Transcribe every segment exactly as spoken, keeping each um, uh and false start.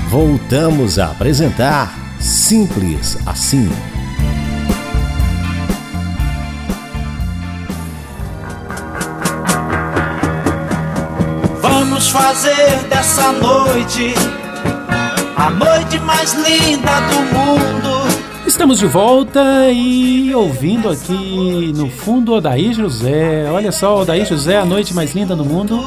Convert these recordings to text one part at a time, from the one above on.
Voltamos a apresentar Simples Assim. Vamos fazer dessa noite a noite mais linda do mundo. Estamos de volta e ouvindo aqui no fundo Odair José. Olha só, Odair José, a noite mais linda do mundo.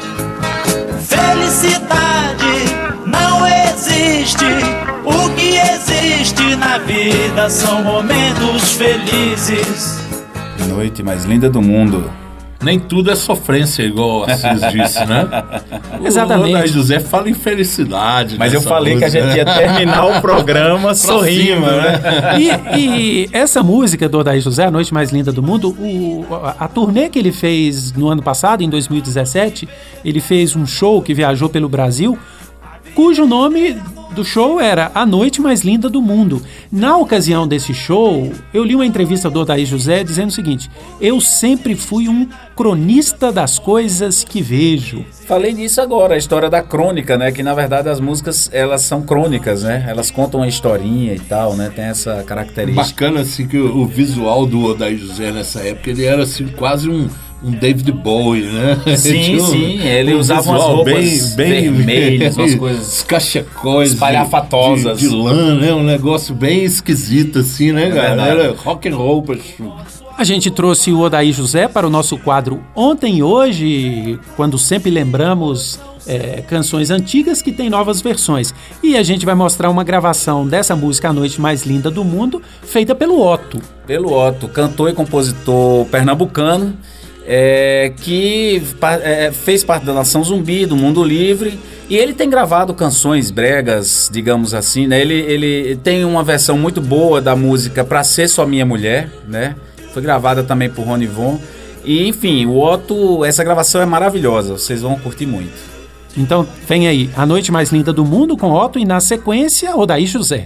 Felicidade não existe. O que existe na vida são momentos felizes. Noite mais linda do mundo. Nem tudo é sofrência, igual o Assis disse, né? Exatamente. O Odair José fala em felicidade. Mas eu falei música. que a gente ia terminar o programa sorrindo, né? E, e essa música do Odair José, A Noite Mais Linda do Mundo, o, a, a turnê que ele fez no ano passado, em dois mil e dezessete, ele fez um show que viajou pelo Brasil, cujo nome do show era A Noite Mais Linda do Mundo. Na ocasião desse show, eu li uma entrevista do Odair José dizendo o seguinte: eu sempre fui um cronista das coisas que vejo. Falei nisso agora, a história da crônica, né? Que na verdade as músicas, elas são crônicas, né? Elas contam uma historinha e tal, né? Tem essa característica. Bacana assim que o, o visual do Odair José nessa época, ele era assim quase um um David Bowie, né? Sim, um, sim, ele um usava umas roupas bem, bem vermelhas, umas coisas cachecóis espalhafatosas de, de, de lã, né? Um negócio bem esquisito assim, né, é cara? Era rock and roll, pachu. A gente trouxe o Odair José para o nosso quadro Ontem e Hoje, quando sempre lembramos é, canções antigas que têm novas versões. E a gente vai mostrar uma gravação dessa música A Noite Mais Linda do Mundo, feita pelo Otto. Pelo Otto, cantor e compositor pernambucano, é, que é, fez parte da Nação Zumbi, do Mundo Livre, e ele tem gravado canções bregas, digamos assim, né? Ele, ele tem uma versão muito boa da música Pra Ser Só Minha Mulher, né? Foi gravada também por Rony Von. E, enfim, o Otto, essa gravação é maravilhosa, vocês vão curtir muito. Então, vem aí, A Noite Mais Linda do Mundo com Otto e, na sequência, Odair José.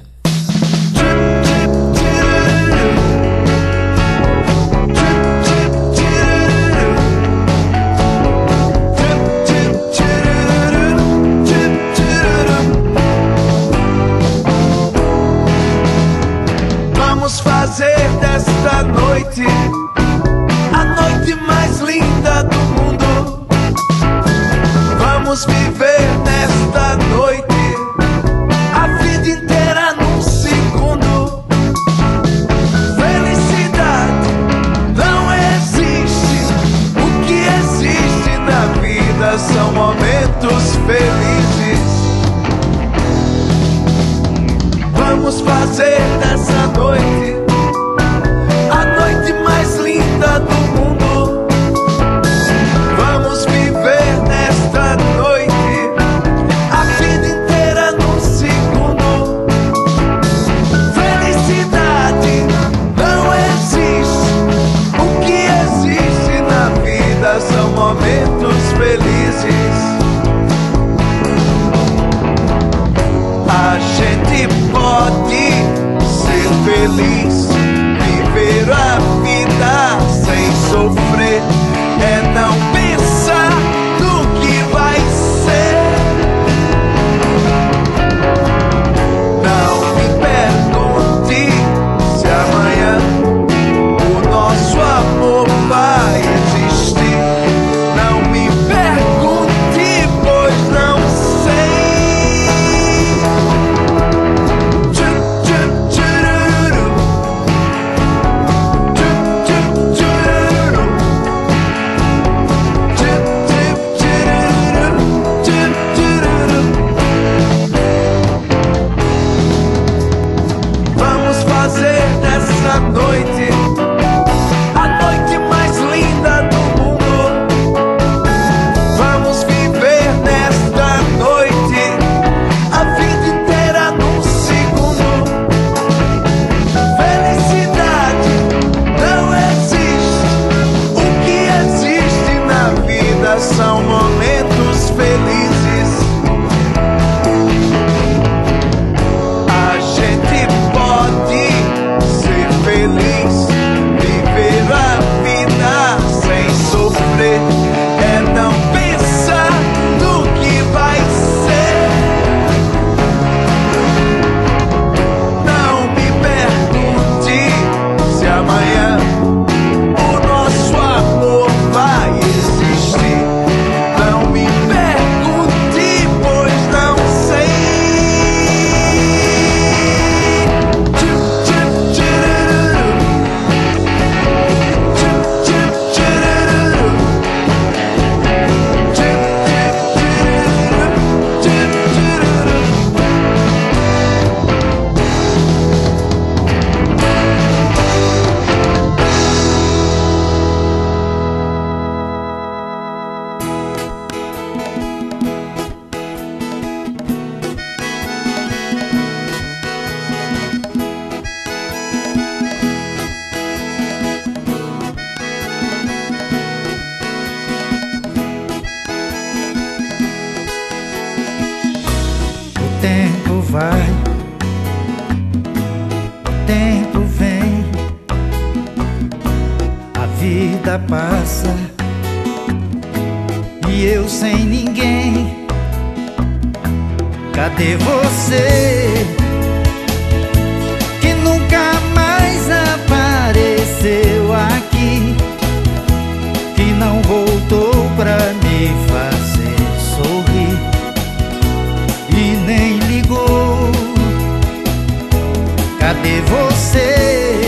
Vamos fazer desta noite a noite mais linda do mundo. Vamos viver nesta noite a vida inteira num segundo. Felicidade não existe. O que existe na vida são momentos felizes. Vamos fazer dessa noite a noite mais linda do mundo. Vamos viver nesta noite a vida inteira num segundo. Felicidade não existe. O que existe na vida são momentos felizes. A gente pode ser feliz, viver a vida sem sofrer, é não pensar no que vai ser. Não me pergunte se amanhã o nosso amor vai existir. Não me pergunte, pois não sei. Tchum, tchum, tchururu. tempo vai, o tempo vem, a vida passa e eu sem ninguém. Cadê você que nunca mais apareceu aqui, que não voltou pra me fazer sorrir e nem ligou? Cadê você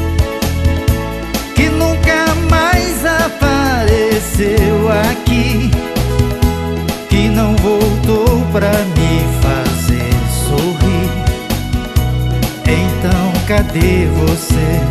que nunca mais apareceu aqui, que não voltou pra me fazer sorrir? Então cadê você?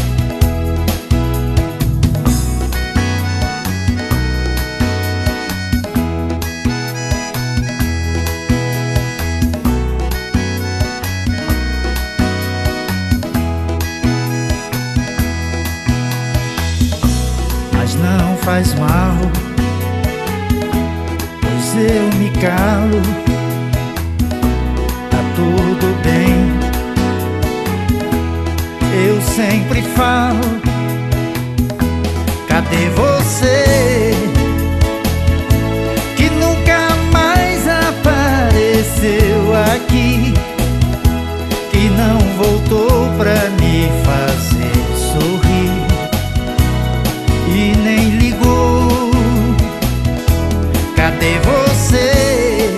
Mas não faz mal, pois eu me calo, tá tudo bem. Eu sempre falo, cadê você que nunca mais apareceu aqui, que não voltou pra me fazer sorrir e nem ligou? Cadê você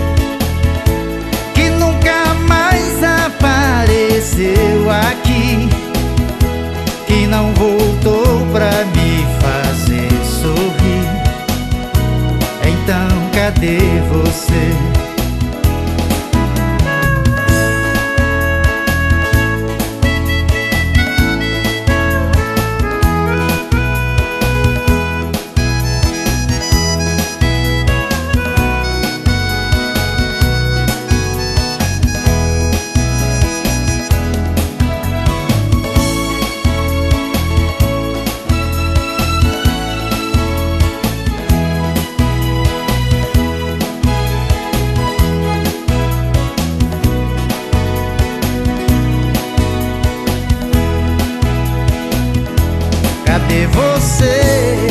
que nunca mais apareceu aqui, que não voltou pra me fazer sorrir? Então cadê você? Cadê você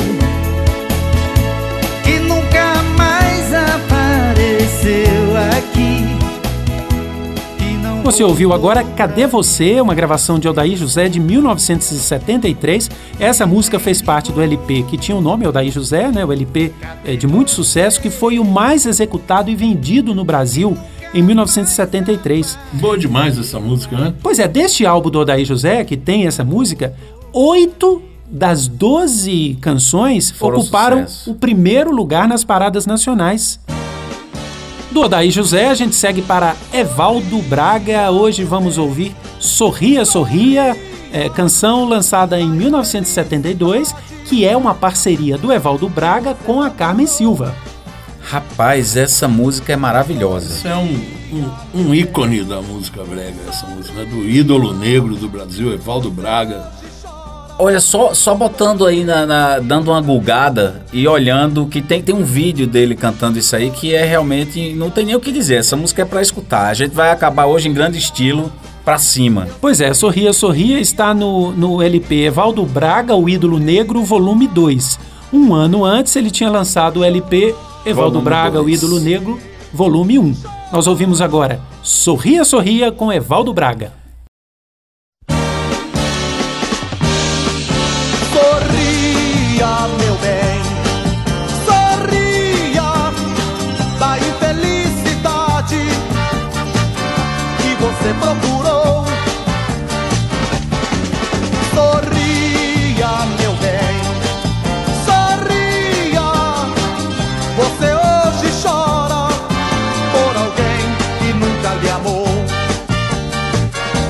que nunca mais apareceu aqui, que não... Você ouviu agora Cadê Você, uma gravação de Aldair José de mil novecentos e setenta e três. Essa música fez parte do L P que tinha o nome Aldair José, né? O L P é, de muito sucesso, que foi o mais executado e vendido no Brasil em mil novecentos e setenta e três. Boa demais essa música, né? Pois é, deste álbum do Aldair José, que tem essa música, oito das doze canções Foram ocuparam sucesso. o primeiro lugar nas paradas nacionais. Do Aldair José, a gente segue para Evaldo Braga. Hoje vamos ouvir Sorria, Sorria, é, canção lançada em mil novecentos e setenta e dois, que é uma parceria do Evaldo Braga com a Carmen Silva. Rapaz, essa música é maravilhosa. Isso é um, um, um ícone da música brega, essa música, né? Do ídolo negro do Brasil, Evaldo Braga. Olha, só, só botando aí, na, na- dando uma gulgada e olhando que tem, tem um vídeo dele cantando isso aí que é realmente, não tem nem o que dizer, essa música é pra escutar. A gente vai acabar hoje em grande estilo, pra cima. Pois é, Sorria, Sorria está no, no L P Evaldo Braga, o Ídolo Negro, volume dois. Um ano antes ele tinha lançado o L P Evaldo Volume Braga, o dois. Ídolo Negro, volume um. Nós ouvimos agora Sorria, Sorria com Evaldo Braga. Sorria, meu bem, sorria da infelicidade que você procurou. Sorria, meu bem, sorria. Você hoje chora por alguém que nunca lhe amou.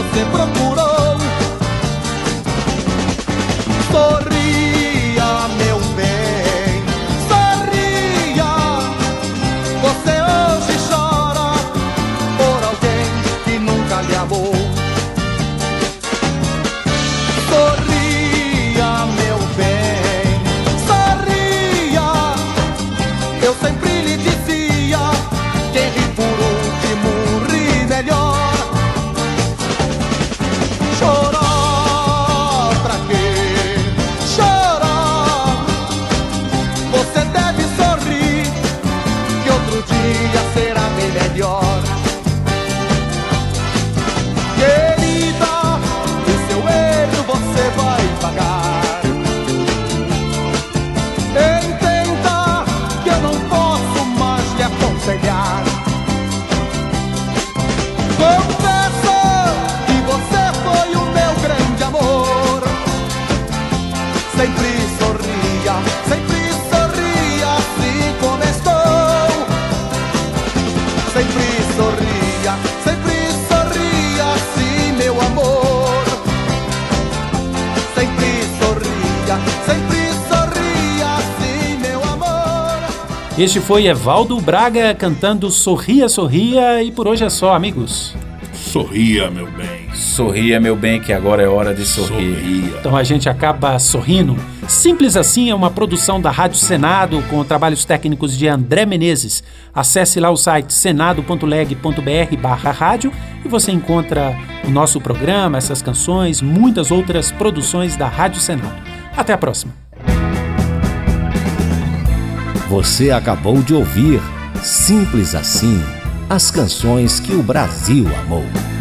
você procurou. Sorria, meu bem, sorria. Você hoje chora por alguém que nunca lhe amou. Sorria, meu bem, sorria. Eu sempre lhe dizia, quem ri por último ri melhor. Chorar pra quê? Chorar. Você deve sorrir, que outro dia será bem melhor. Querida, o seu erro você vai pagar. Entenda que eu não posso mais lhe aconselhar. Confesso que você foi o meu grande amor. Sempre sorria, sempre sorria assim como estou. Sempre sorria, sempre sorria assim, meu amor. Sempre sorria, sempre sorria assim, meu amor. Este foi Evaldo Braga cantando Sorria, Sorria, e por hoje é só, amigos. Sorria, meu bem. Sorria, meu bem, que agora é hora de sorrir. Sorria. Então a gente acaba sorrindo. Simples Assim é uma produção da Rádio Senado com trabalhos técnicos de André Menezes. Acesse lá o site senado ponto leg ponto br barra rádio e você encontra o nosso programa, essas canções, muitas outras produções da Rádio Senado. Até a próxima. Você acabou de ouvir Simples Assim, as canções que o Brasil amou.